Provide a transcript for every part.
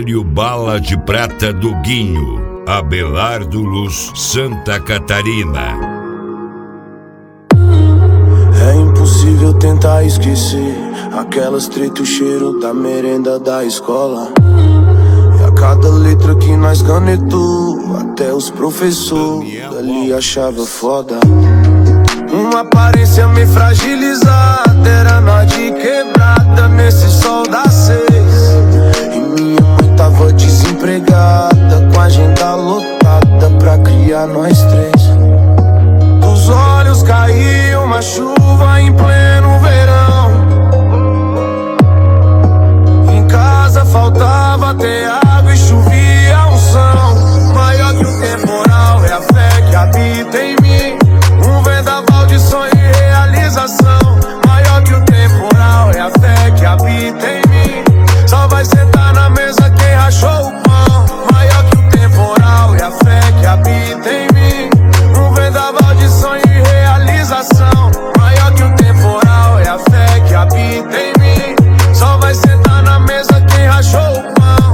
Palio Bala de Prata do Guinho, Abelardo Luz, Santa Catarina. É impossível tentar esquecer aquelas treta e o cheiro da merenda da escola. E a cada letra que nós canetou, até os professores ali achava foda. Uma aparência meio fragilizada, era nós de quebrada nesse sol das 6. E minha mãe tava desempregada, com a agenda lotada pra criar nós 3. Dos olhos caiu uma chuva em pleno verão. Em casa faltava ter água e chovia unção. Maior que o temporal é a fé que habita em mim. Um vendaval de sonho e realização. Maior que o temporal é a fé que habita em mim. Só vai sentar na mesa quem rachou o pão. Maior que o temporal é a fé que habita em mim. Um vendaval de sonho e realização. Maior que o temporal é a fé que habita em mim. Só vai sentar na mesa quem rachou o pão.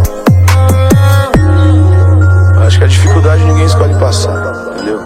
Acho que a dificuldade ninguém escolhe passar, entendeu?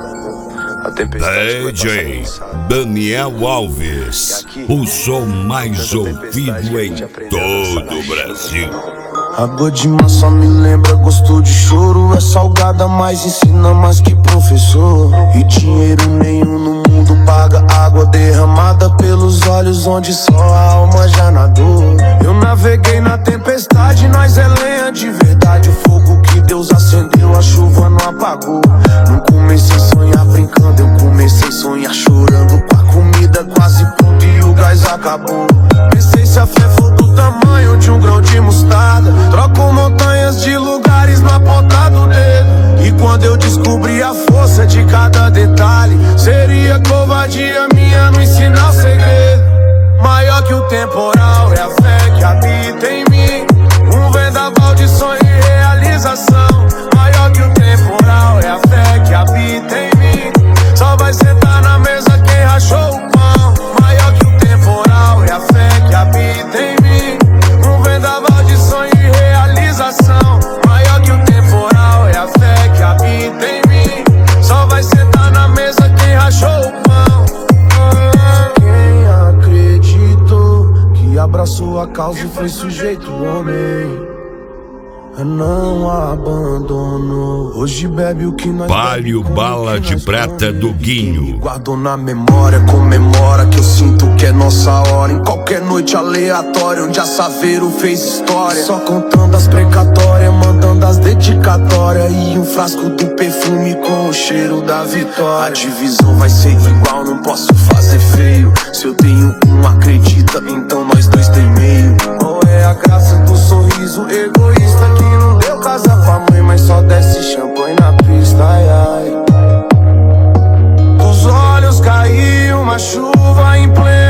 DJ Daniel Alves, o som mais ouvido em todo o Brasil. Água de maçã me lembra gosto de choro. É salgada, mas ensina mais que professor. E dinheiro nenhum no mundo paga água derramada pelos olhos onde só a alma já nadou. Eu naveguei na tempestade, nós é lenha de verdade. O fogo que Deus acendeu, a chuva não apagou. Não comecei a sonhar brincando, eu comecei a sonhar chorando. Com a comida quase pronta e o gás acabou. Pensei se a fé for do tamanho de um grão de mostarda, troco montanhas de lugares na ponta do dedo. E quando eu descobri a força de cada detalhe, seria covardia minha não ensinar o segredo. Maior que o temporal é a fé que habita em mim. Um vendaval de sonho e realização. Maior que o temporal é a fé que habita em mim. Só vai sentar na mesa quem rachou o pão. Maior que o temporal é a fé que habita em mim. Um vendaval de sonho e realização. Maior que o temporal é a fé que habita em mim. Só vai sentar na mesa quem rachou o pão. Quem acreditou que abraçou a causa e foi sujeito homem, não abandonou. Hoje bebe o que nós Palio Bala de Prata do Guinho. Guardou na memória, comemora que eu sinto que é nossa hora. Em qualquer noite aleatória onde a Saveiro fez história. Só contando as precatórias, mandando as dedicatórias. E um frasco do perfume com o cheiro da vitória. A divisão vai ser igual, não posso fazer feio. Se eu tenho um, acredita, então nós dois tem meio. Ou é a graça do sorriso egoísta que não deu casa pra mãe, mas só desce champanhe na pista, ai, ai. Dos olhos caiu uma chuva em pleno